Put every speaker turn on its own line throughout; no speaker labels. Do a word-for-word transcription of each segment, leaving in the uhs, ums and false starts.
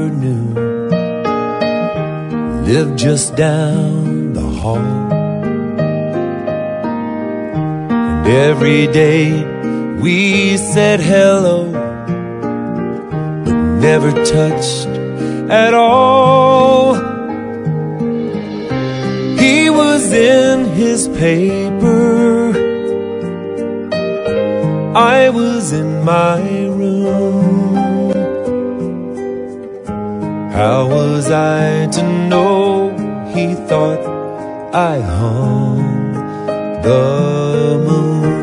knew lived just down the hall. And every day we said hello, but never touched at all. He was in his paper, I was in my room. How was I to know he thought I hung the moon?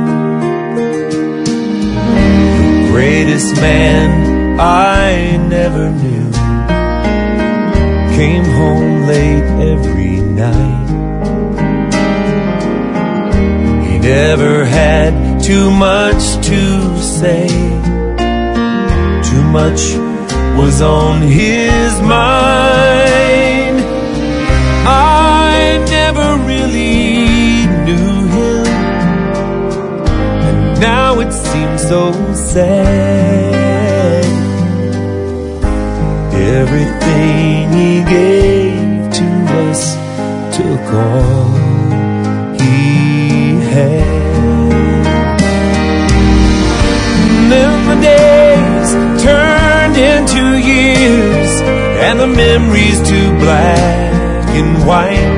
The greatest man I never knew came home late every night. He never had too much to say, too much was on his mind. I never really knew him, and now it seems so sad. Everything he gave to us took all he had. And then the days turned into years, and the memories to black and white.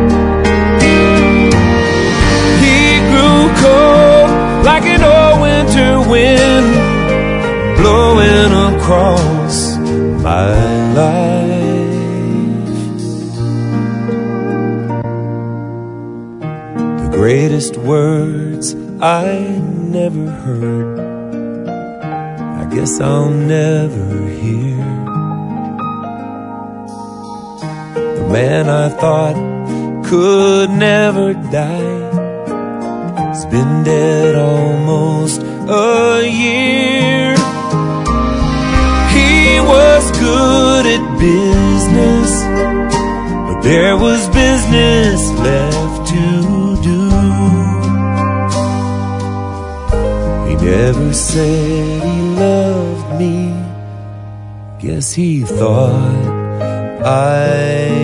He grew cold like an old winter wind, blowing across my life. The greatest words I never heard, I guess I'll never hear. The man I thought could never die has been dead almost a year. He was good at business, but there was business left to do. He never said he loved me, guess he thought I